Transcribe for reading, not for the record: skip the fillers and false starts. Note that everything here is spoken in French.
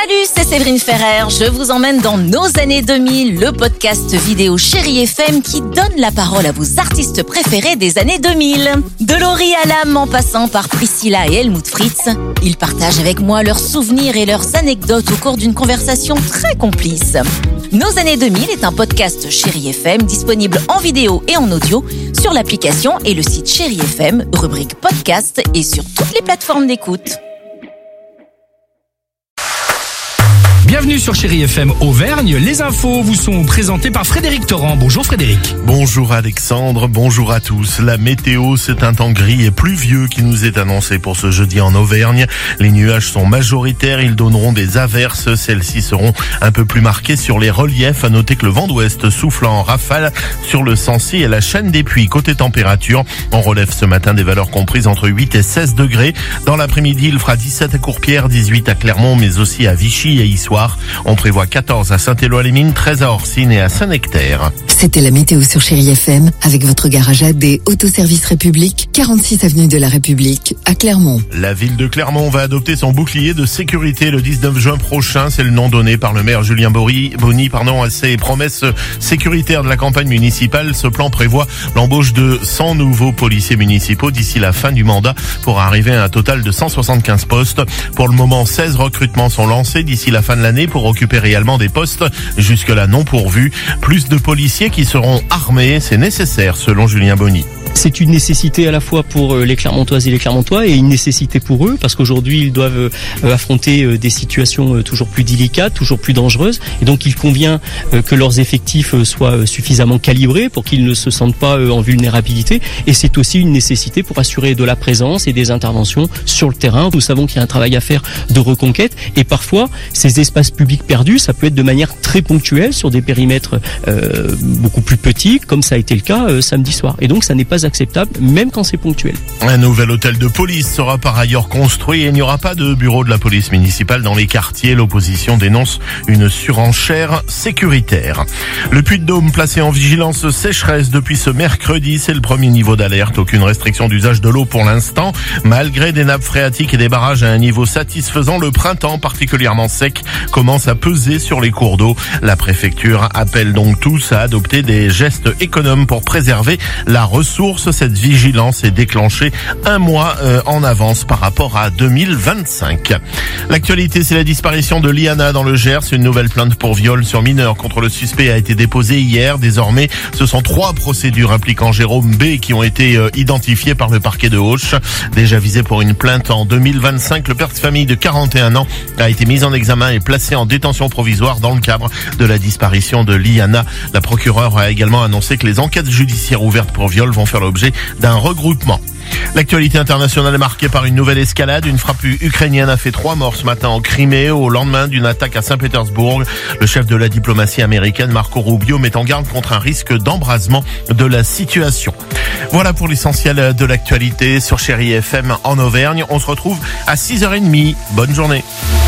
Salut, c'est Séverine Ferrer. Je vous emmène dans nos années 2000, le podcast vidéo Chérie FM qui donne la parole à vos artistes préférés des années 2000. De Laurie Hallam en passant par Priscilla et Helmut Fritz, ils partagent avec moi leurs souvenirs et leurs anecdotes au cours d'une conversation très complice. Nos années 2000 est un podcast Chérie FM disponible en vidéo et en audio sur l'application et le site Chérie FM, rubrique podcast et sur toutes les plateformes d'écoute. Bienvenue sur Chérie FM Auvergne. Les infos vous sont présentées par Frédéric Torrent. Bonjour Frédéric. Bonjour Alexandre, bonjour à tous. La météo, c'est un temps gris et pluvieux qui nous est annoncé pour ce jeudi en Auvergne. Les nuages sont majoritaires, ils donneront des averses. Celles-ci seront un peu plus marquées sur les reliefs. À noter que le vent d'ouest souffle en rafale sur le Sancy et la chaîne des Puys. Côté température, on relève ce matin des valeurs comprises entre 8 et 16 degrés. Dans l'après-midi, il fera 17 à Courpierre, 18 à Clermont, mais aussi à Vichy et Issoire. On prévoit 14 à Saint-Éloi-les-Mines, 13 à Orsine et à Saint-Nectaire. C'était la météo sur Chérie FM avec votre garage AD Autoservice République, 46 avenue de la République à Clermont. La ville de Clermont va adopter son bouclier de sécurité le 19 juin prochain. C'est le nom donné par le maire Julien Bonny à ses promesses sécuritaires de la campagne municipale. Ce plan prévoit l'embauche de 100 nouveaux policiers municipaux d'ici la fin du mandat pour arriver à un total de 175 postes. Pour le moment, 16 recrutements sont lancés d'ici la fin de l'année pour occuper réellement des postes jusque-là non pourvus. Plus de policiers qui seront armés, c'est nécessaire selon Julien Bonny. C'est une nécessité à la fois pour les Clermontoises et les Clermontois et une nécessité pour eux parce qu'aujourd'hui ils doivent affronter des situations toujours plus délicates, toujours plus dangereuses et donc il convient que leurs effectifs soient suffisamment calibrés pour qu'ils ne se sentent pas en vulnérabilité et c'est aussi une nécessité pour assurer de la présence et des interventions sur le terrain. Nous savons qu'il y a un travail à faire de reconquête et parfois ces espaces publics perdus, ça peut être de manière très ponctuelle sur des périmètres beaucoup plus petits comme ça a été le cas samedi soir et donc ça n'est pas acceptable, même quand c'est ponctuel. Un nouvel hôtel de police sera par ailleurs construit et il n'y aura pas de bureau de la police municipale dans les quartiers. L'opposition dénonce une surenchère sécuritaire. Le Puy-de-Dôme placé en vigilance sécheresse depuis ce mercredi, c'est le premier niveau d'alerte. Aucune restriction d'usage de l'eau pour l'instant. Malgré des nappes phréatiques et des barrages à un niveau satisfaisant, le printemps particulièrement sec commence à peser sur les cours d'eau. La préfecture appelle donc tous à adopter des gestes économes pour préserver la ressource. Cette vigilance est déclenchée un mois en avance par rapport à 2025. L'actualité, c'est la disparition de Liana dans le Gers. Une nouvelle plainte pour viol sur mineur contre le suspect a été déposée hier. Désormais, ce sont 3 procédures impliquant Jérôme B qui ont été identifiées par le parquet de Auch. Déjà visé pour une plainte en 2025, le père de famille de 41 ans a été mis en examen et placé en détention provisoire dans le cadre de la disparition de Liana. La procureure a également annoncé que les enquêtes judiciaires ouvertes pour viol vont faire l'objet d'un regroupement. L'actualité internationale est marquée par une nouvelle escalade. Une frappe ukrainienne a fait 3 morts ce matin en Crimée au lendemain d'une attaque à Saint-Pétersbourg. Le chef de la diplomatie américaine, Marco Rubio, met en garde contre un risque d'embrasement de la situation. Voilà pour l'essentiel de l'actualité sur Chérie FM en Auvergne. On se retrouve à 6h30. Bonne journée.